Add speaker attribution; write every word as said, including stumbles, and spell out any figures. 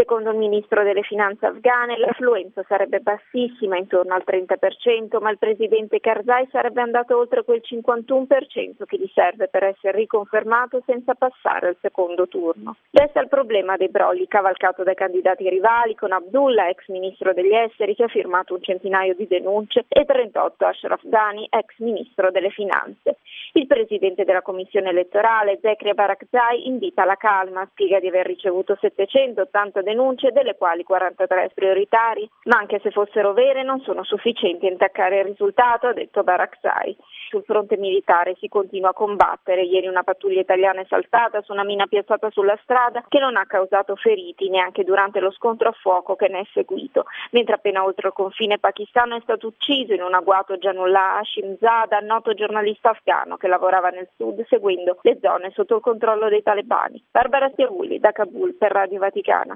Speaker 1: Secondo il ministro delle finanze afghane, l'affluenza sarebbe bassissima, intorno al trenta per cento, ma il presidente Karzai sarebbe andato oltre quel cinquantuno per cento che gli serve per essere riconfermato senza passare al secondo turno. Resta il problema dei brogli cavalcato dai candidati rivali, con Abdullah, ex ministro degli esteri, che ha firmato un centinaio di denunce, e trentotto Ashraf Ghani, ex ministro delle finanze. Il presidente della commissione elettorale, Zekria Barakzai, invita alla calma, spiega di aver ricevuto settecentottanta denunce, delle quali quarantatré prioritarie, ma anche se fossero vere non sono sufficienti a intaccare il risultato, ha detto Barakzai. Sul fronte militare si continua a combattere. Ieri una pattuglia italiana è saltata su una mina piazzata sulla strada che non ha causato feriti neanche durante lo scontro a fuoco che ne è seguito, mentre appena oltre il confine pakistano è stato ucciso in un agguato Janullah Hashimzada, noto giornalista afghano che lavorava nel sud seguendo le zone sotto il controllo dei talebani. Barbara Stiavulli da Kabul per Radio Vaticana.